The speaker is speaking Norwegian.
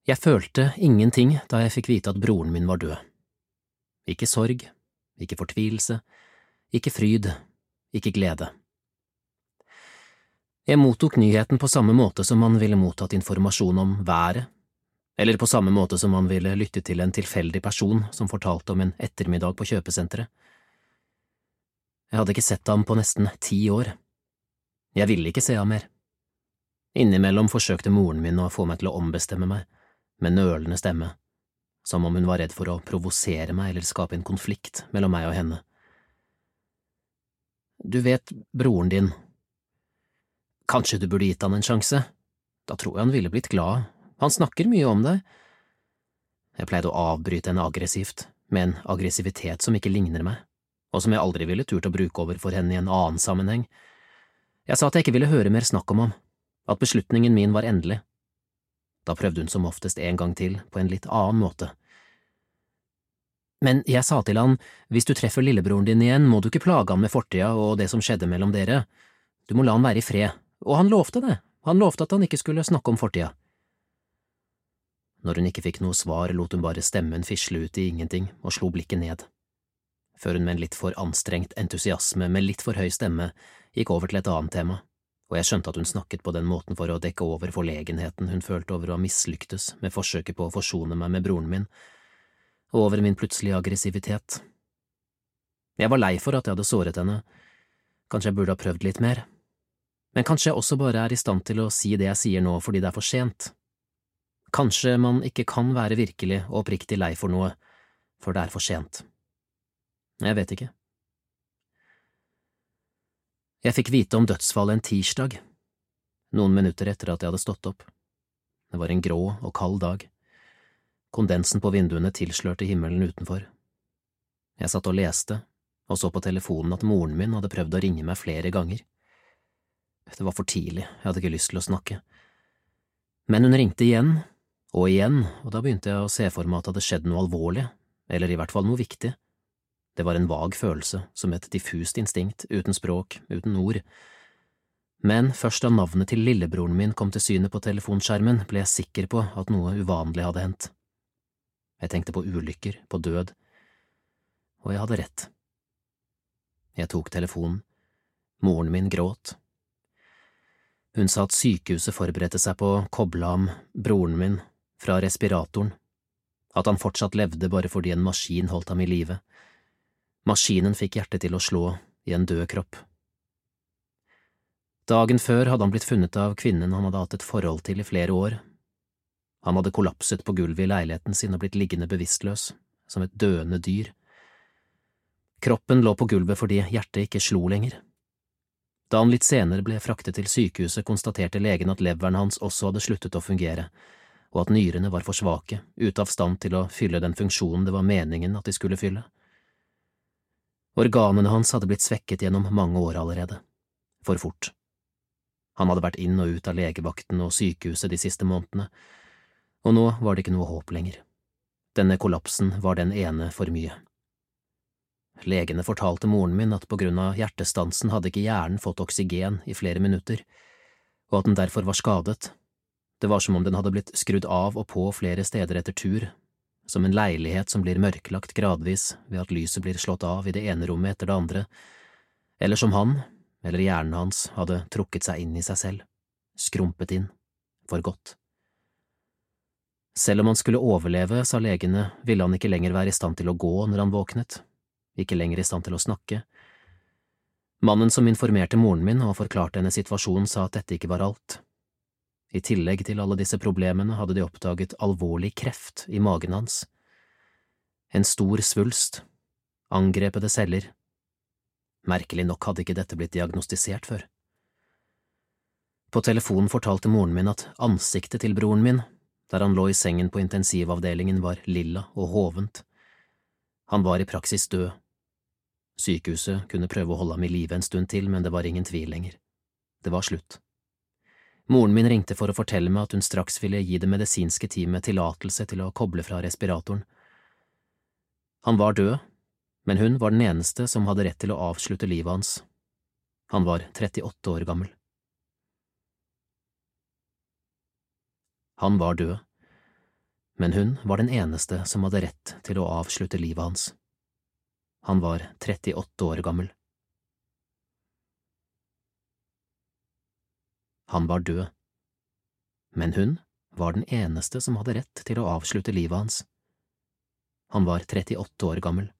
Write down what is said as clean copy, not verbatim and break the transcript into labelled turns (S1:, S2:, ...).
S1: Jeg følte ingenting da jeg fikk vite at broren min var død. Ikke sorg, ikke fortvilelse, ikke fryd, ikke glede. Jeg mottok nyheten på samme måte som man ville mottatt informasjon om været, eller på samme måte som man ville lytte til en tilfeldig person som fortalte om en ettermiddag på kjøpesenteret. Jeg hadde ikke sett ham på nesten 10 år. Jeg ville ikke se ham mer. Innimellom forsøkte moren min å få meg til å ombestemme meg, med nølende stemme, som om hun var redd for å provosere meg eller skape en konflikt mellom meg og henne. Du vet, broren din. Kanskje du burde gitt han en sjanse? Da tror jeg han ville blitt glad. Han snakker mye om deg. Jeg pleide å avbryte henne aggressivt, med en aggressivitet som ikke ligner meg, og som jeg aldri ville turt å bruke overfor henne i en annen sammenheng. Jeg sa at jeg ikke ville høre mer snakk om ham, at beslutningen min var endelig. Da prøvde hun som oftest en gang til, på en litt annen måte. Men jeg sa til han, hvis du treffer lillebroren din igjen, må du ikke plage ham med fortida og det som skjedde mellom dere. Du må la han være i fred, og han lovte det. Han lovte at han ikke skulle snakke om fortida. Når hun ikke fikk noe svar, lot hun bare stemmen fisle ut i ingenting og slo blikket ned, før hun med en litt for anstrengt entusiasme med litt for høy stemme gikk over til et annet tema, og jeg skjønte at hun snakket på den måten for å dekke over forlegenheten hun følte over å ha mislyktes med forsøket på å forsone meg med broren min, og over min plutselige aggressivitet. Jeg var lei for at jeg hadde såret henne, kanskje jeg burde ha prøvd litt mer, men kanskje jeg også bare er i stand til å si det jeg sier nå fordi det er for sent. Kanskje man ikke kan være virkelig og oppriktig lei for noe, for det er for sent. Jeg vet ikke. Jeg fikk vite om dødsfallet en tirsdag, noen minutter etter at jeg hadde stått opp. Det var en grå og kald dag. Kondensen på vinduene tilslørte himmelen utenfor. Jeg satt og leste, og så på telefonen at moren min hadde prøvd å ringe meg flere ganger. Det var for tidlig, jeg hadde ikke lyst til å snakke. Men hun ringte igjen, og da begynte jeg å se for meg at det hadde skjedd noe alvorlig, eller i hvert fall noe viktig. Det var en vag følelse, som et diffust instinkt, uten språk, uten ord. Men først da navnet til lillebroren min kom til syne på telefonskjermen, ble jeg sikker på at noe uvanlig hadde hendt. Jeg tenkte på ulykker, på død, og jeg hadde rett. Jeg tok telefonen. Moren min gråt. Hun sa at sykehuset forberedte seg på å koble ham, broren min, fra respiratoren, at han fortsatt levde bare fordi en maskin holdt ham i live. Maskinen fikk hjertet til å slå i en død kropp. Dagen før hadde han blitt funnet av kvinnen han hadde hatt et forhold til i flere år. Han hadde kollapset på gulvet i leiligheten sin og blitt liggende bevisstløs, som et døende dyr. Kroppen lå på gulvet fordi hjertet ikke slo lenger. Da han litt senere ble fraktet til sykehuset, konstaterte legen at leveren hans også hadde sluttet å fungere, og at nyrene var for svake, ute av stand til å fylle den funksjonen det var meningen at de skulle fylle. Organene hans hadde blitt svekket gjennom mange år allerede, for fort. Han hadde vært inn og ut av legevakten og sykehuset de siste månedene, og nå var det ikke noe håp lenger. Denne kollapsen var den ene for mye. Legene fortalte moren min at på grunn av hjertestansen hadde ikke hjernen fått oksygen i flere minutter, og at den derfor var skadet. Det var som om den hadde blitt skrudd av og på flere steder etter tur, som en leilighet som blir mørklagt gradvis ved at lyset blir slått av i det ene rommet etter det andre, eller som han, eller hjernen hans, hadde trukket seg inn i seg selv, skrumpet inn, for godt. Selv om han skulle overleve, sa legene, ville han ikke lenger være i stand til å gå når han våknet, ikke lenger i stand til å snakke. Mannen som informerte moren min og forklarte hennes situasjon, sa at dette ikke var alt. I tillegg til alle disse problemene hadde de oppdaget alvorlig kreft i magen hans. En stor svulst, angrepede celler. Merkelig nok hadde ikke dette blitt diagnostisert før. På telefonen fortalte moren min at ansiktet til broren min, der han lå i sengen på intensivavdelingen, var lilla og hovent. Han var i praksis død. Sykehuset kunne prøve å holde ham i live en stund til, men det var ingen tvil lenger. Det var slutt. Moren min ringte for å fortelle meg at hun straks ville gi det medisinske teamet tillatelse til å koble fra respiratoren. Han var død, men hun var den eneste som hadde rett til å avslutte livet hans. Han var 38 år gammel. Han var død, men hun var den eneste som hadde rett til å avslutte livet hans. Han var 38 år gammel. Han var død, men hun var den eneste som hadde rett til å avslutte livet hans. Han var 38 år gammel.